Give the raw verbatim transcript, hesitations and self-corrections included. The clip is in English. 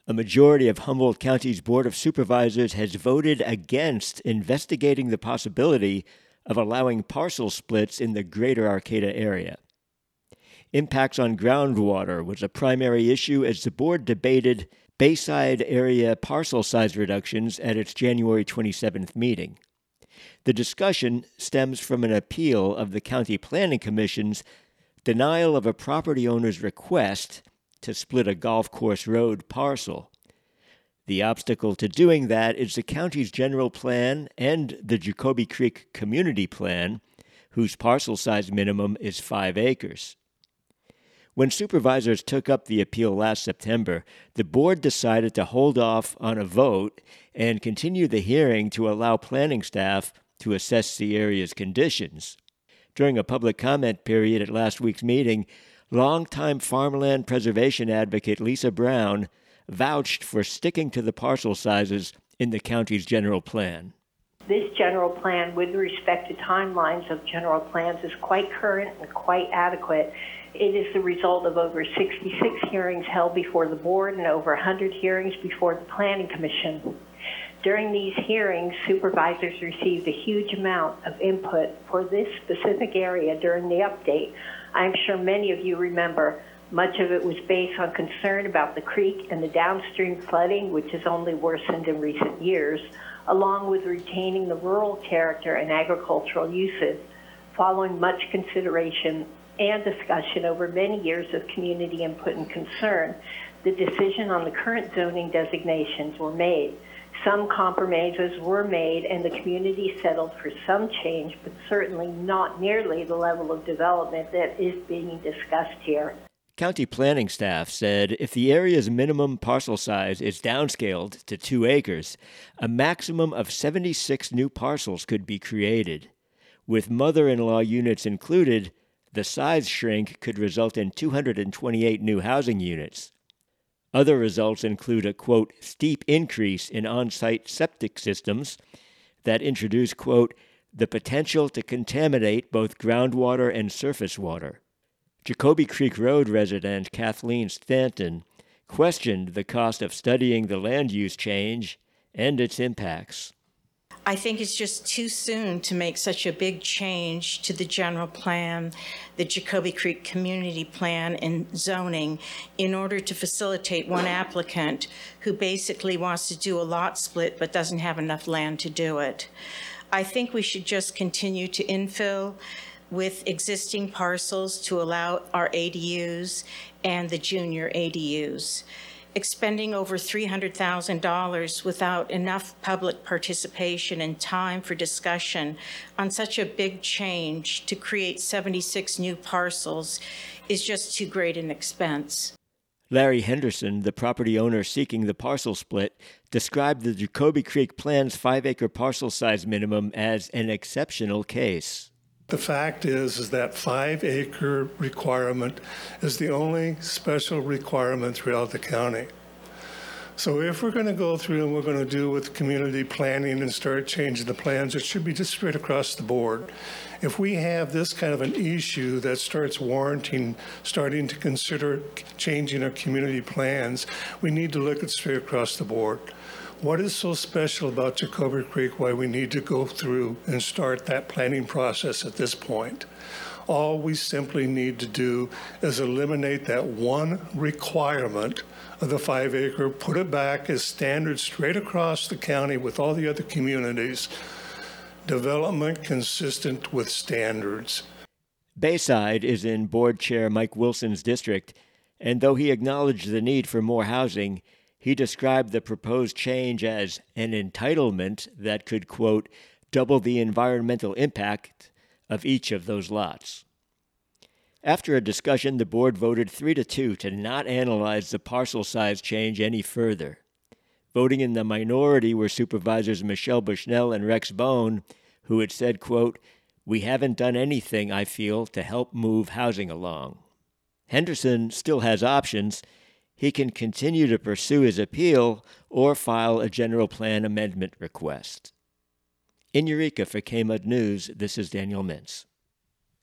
A majority of Humboldt County's Board of Supervisors has voted against investigating the possibility of allowing parcel splits in the greater Arcata area. Impacts on groundwater was a primary issue as the board debated Bayside area parcel size reductions at its January twenty-seventh meeting. The discussion stems from an appeal of the County Planning Commission's denial of a property owner's request to split a golf course road parcel. The obstacle to doing that is the county's general plan and the Jacoby Creek Community Plan, whose parcel size minimum is five acres. When supervisors took up the appeal last September, the board decided to hold off on a vote and continue the hearing to allow planning staff to assess the area's conditions. During a public comment period at last week's meeting, longtime farmland preservation advocate Lisa Brown vouched for sticking to the parcel sizes in the county's general plan. This general plan, with respect to timelines of general plans, is quite current and quite adequate. It is the result of over sixty-six hearings held before the board and over one hundred hearings before the Planning Commission. During these hearings, supervisors received a huge amount of input for this specific area during the update. I'm sure many of you remember much of it was based on concern about the creek and the downstream flooding, which has only worsened in recent years, along with retaining the rural character and agricultural uses. Following much consideration and discussion over many years of community input and concern, the decision on the current zoning designations were made. Some compromises were made and the community settled for some change, but certainly not nearly the level of development that is being discussed here. County planning staff said if the area's minimum parcel size is downscaled to two acres, a maximum of seventy-six new parcels could be created. With mother-in-law units included, the size shrink could result in two hundred twenty-eight new housing units. Other results include a, quote, steep increase in on-site septic systems that introduce, quote, the potential to contaminate both groundwater and surface water. Jacoby Creek Road resident Kathleen Stanton questioned the cost of studying the land use change and its impacts. I think it's just too soon to make such a big change to the general plan, the Jacoby Creek Community Plan, and zoning in order to facilitate one applicant who basically wants to do a lot split but doesn't have enough land to do it. I think we should just continue to infill with existing parcels to allow our A D Us and the junior A D Us. Expending over three hundred thousand dollars without enough public participation and time for discussion on such a big change to create seventy-six new parcels is just too great an expense. Larry Henderson, the property owner seeking the parcel split, described the Jacoby Creek Plan's five-acre parcel size minimum as an exceptional case. The fact is, is that five-acre requirement is the only special requirement throughout the county. So if we're going to go through and we're going to do with community planning and start changing the plans, it should be just straight across the board. If we have this kind of an issue that starts warranting, starting to consider changing our community plans, we need to look at straight across the board. What is so special about Jacoby Creek, why we need to go through and start that planning process at this point? All we simply need to do is eliminate that one requirement of the five acre, put it back as standard straight across the county with all the other communities. Development consistent with standards. Bayside is in Board Chair Mike Wilson's district, and though he acknowledged the need for more housing, he described the proposed change as an entitlement that could, quote, double the environmental impact of each of those lots. After a discussion, the board voted three to two to not analyze the parcel size change any further. Voting in the minority were Supervisors Michelle Bushnell and Rex Bone, who had said, quote, we haven't done anything, I feel, to help move housing along. Henderson still has options. He can continue to pursue his appeal or file a general plan amendment request. In Eureka for K M U D News, this is Daniel Mintz.